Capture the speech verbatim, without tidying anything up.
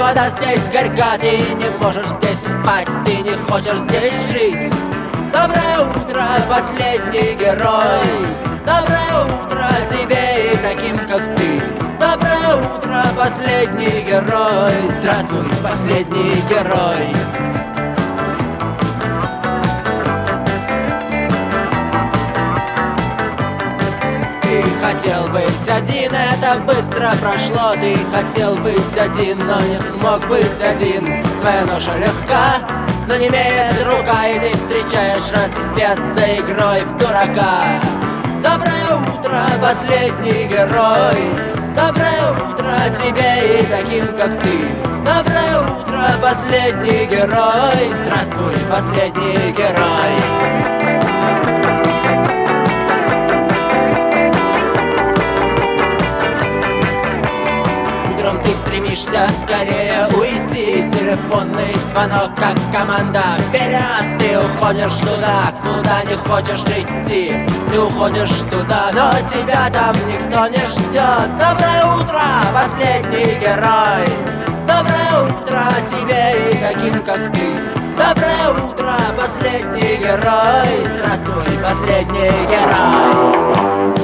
вода здесь горька, ты не можешь здесь спать, ты не хочешь здесь жить. Доброе утро, последний герой. Доброе утро тебе и таким, как ты. Доброе утро, последний герой. Здравствуй, последний герой. Ты хотел быть один, это быстро прошло. Ты хотел быть один, но не смог быть один. Твоя ноша легка, но не имеет рука, и ты встречаешь рассвет за игрой в дурака. Доброе утро, последний герой. Доброе утро тебе и таким, как ты. Доброе утро, последний герой. Здравствуй, последний герой. Ты стремишься скорее уйти. Телефонный звонок, как команда вперед. Ты уходишь туда, куда не хочешь идти. Ты уходишь туда, но тебя там никто не ждет. Доброе утро, последний герой. Доброе утро тебе и таким, как ты. Доброе утро, последний герой. Здравствуй, последний герой.